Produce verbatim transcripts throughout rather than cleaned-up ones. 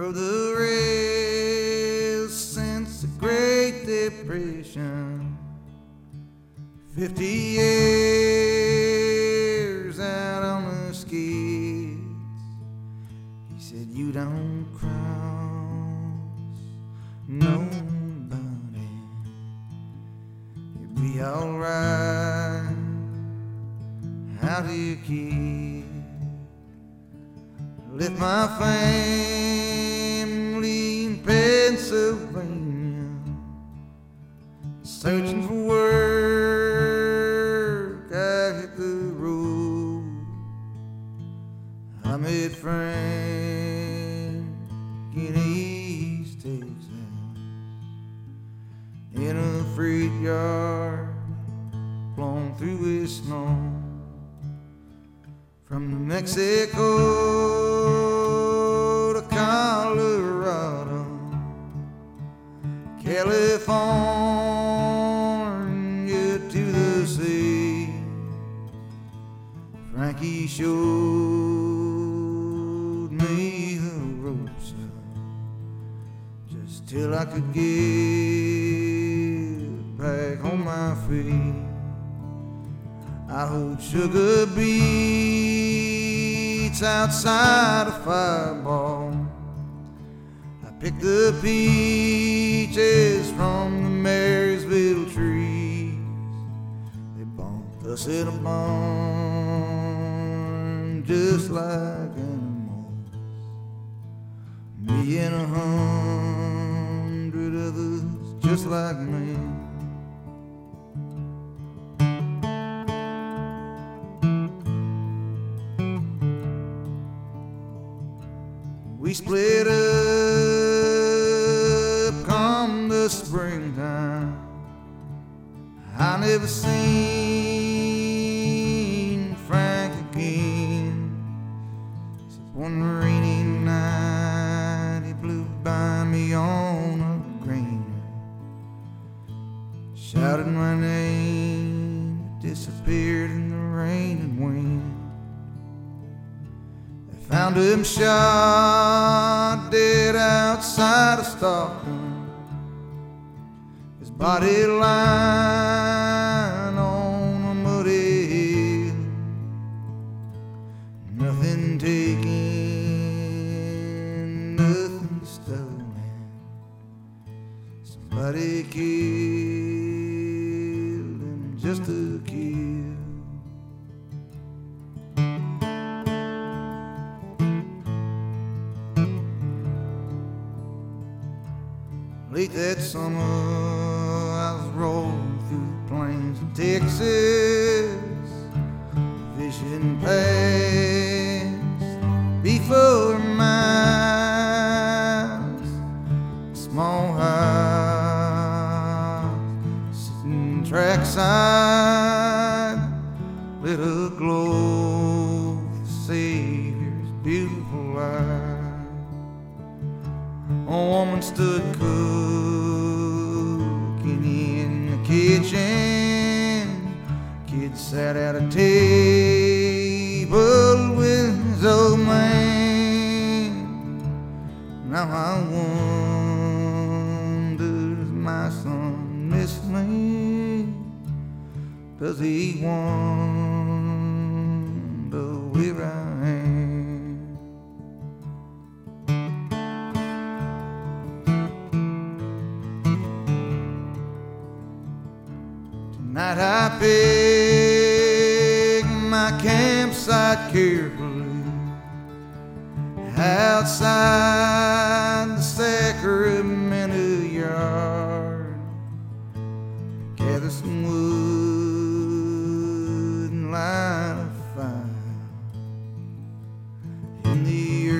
rode the rails since the Great Depression. Fifty years out on the skids. He said, you don't cross nobody, you'll be alright out here, kid. Left my family in Pennsylvania, searching for work. I hit the road. I met Frank in East Texas in a freight yard, blown through with snow. From New Mexico to Colorado, California to the sea, Frankie showed me the ropes just till I could get back on my feet. I hold sugar beets outside a fireball. I pick the peaches from the Marysville trees. They bumped us in a barn just like animals. Me and a hundred others just like me. We split up come the springtime. I never seen Frank again. Except one rainy night he blew by me on a green, shouted my name, disappeared in the rain and wind. Found him shot dead outside of Stockton, his body lying on a muddy hill. Nothing taken, nothing stolen. Somebody killed him just to kill. Late that summer, I was rolling through the plains of Texas, fishing past before miles, a small house sitting trackside, lit a glow with the Savior's beautiful eyes. A woman stood cooking in the kitchen. Kid sat at a table with his old man. Now I wonder, does my son miss me? Does he wonder where I am? Tonight I pick my campsite carefully outside the Sacramento yard. Gather some wood and light a fire in the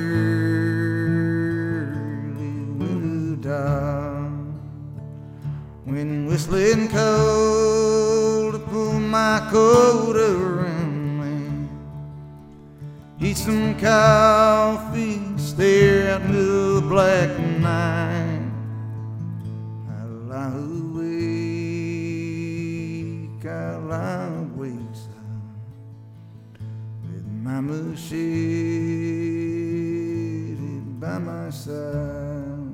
early winter dark, when whistling cold to pull my coat around me, eat some coffee, stare out into the black night. I lie awake, I lie awake, son, with my machete by by my side.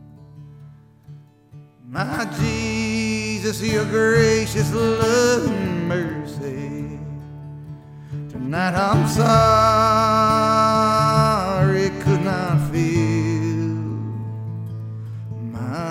My Jesus, your gracious love and mercy, tonight I'm sorry could not feel my